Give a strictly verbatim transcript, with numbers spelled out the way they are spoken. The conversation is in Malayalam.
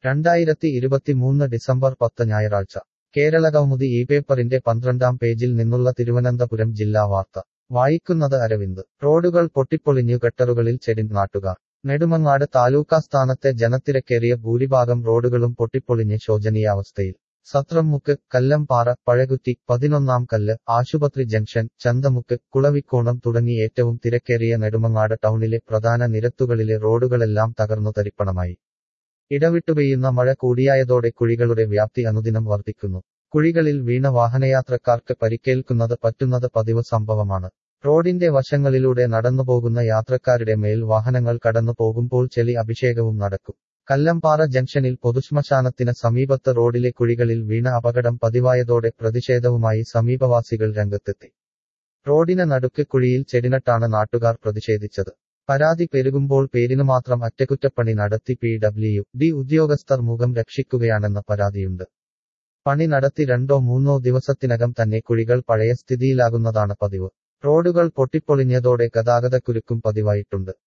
രണ്ടായിരത്തി ഇരുപത്തിമൂന്ന് ഡിസംബർ പത്ത് ഞായറാഴ്ച കേരളകൗമുദി ഈ പേപ്പറിന്റെ പന്ത്രണ്ടാം പേജിൽ നിന്നുള്ള തിരുവനന്തപുരം ജില്ലാ വാർത്ത വായിക്കുന്നത് അരവിന്ദ്. റോഡുകൾ പൊട്ടിപ്പൊളിഞ്ഞു ഗട്ടറുകളിൽ ചെടിൻ നാട്ടുകാർ. നെടുമങ്ങാട് താലൂക്കാസ്ഥാനത്തെ ജനത്തിരക്കേറിയ ഭൂരിഭാഗം റോഡുകളും പൊട്ടിപ്പൊളിഞ്ഞ് ശോചനീയാവസ്ഥയിൽ. സത്രംമുക്ക്, കല്ലംപാറ, പഴകുറ്റി, പതിനൊന്നാം കല്ല്, ആശുപത്രി ജംഗ്ഷൻ, ചന്തമുക്ക്, കുളവിക്കോണം തുടങ്ങി ഏറ്റവും തിരക്കേറിയ നെടുമങ്ങാട് ടൗണിലെ പ്രധാന നിരത്തുകളിലെ റോഡുകളെല്ലാം തകർന്നു തരിപ്പണമായി. ഇടവിട്ടുപെയ്യുന്ന മഴ കൂടിയായതോടെ കുഴികളുടെ വ്യാപ്തി അനുദിനം വർദ്ധിക്കുന്നു. കുഴികളിൽ വീണ വാഹനയാത്രക്കാർക്ക് പരിക്കേൽക്കുന്നത് പറ്റുന്നത് പതിവ് സംഭവമാണ്. റോഡിന്റെ വശങ്ങളിലൂടെ നടന്നുപോകുന്ന യാത്രക്കാരുടെ മേൽ വാഹനങ്ങൾ കടന്നു പോകുമ്പോൾ ചെളി അഭിഷേകവും നടക്കും. കല്ലംപാറ ജംഗ്ഷനിൽ പൊതുശ്മശാനത്തിന് സമീപത്ത് റോഡിലെ കുഴികളിൽ വീണ അപകടം പതിവായതോടെ പ്രതിഷേധവുമായി സമീപവാസികൾ രംഗത്തെത്തി. റോഡിന് നടുക്ക് കുഴിയിൽ ചെടിനട്ടാണ് നാട്ടുകാർ പ്രതിഷേധിച്ചത്. പരാതി പെരുകുമ്പോൾ പേരിനു മാത്രം അറ്റകുറ്റപ്പണി നടത്തി പി ഡബ്ല്യു ഡി ഉദ്യോഗസ്ഥർ മുഖം രക്ഷിക്കുകയാണെന്ന പരാതിയുണ്ട്. പണി നടത്തി രണ്ടോ മൂന്നോ ദിവസത്തിനകം തന്നെ കുഴികൾ പഴയ സ്ഥിതിയിലാകുന്നതാണ് പതിവ്. റോഡുകൾ പൊട്ടിപ്പൊളിഞ്ഞതോടെ ഗതാഗതക്കുരുക്കും പതിവായിട്ടുണ്ട്.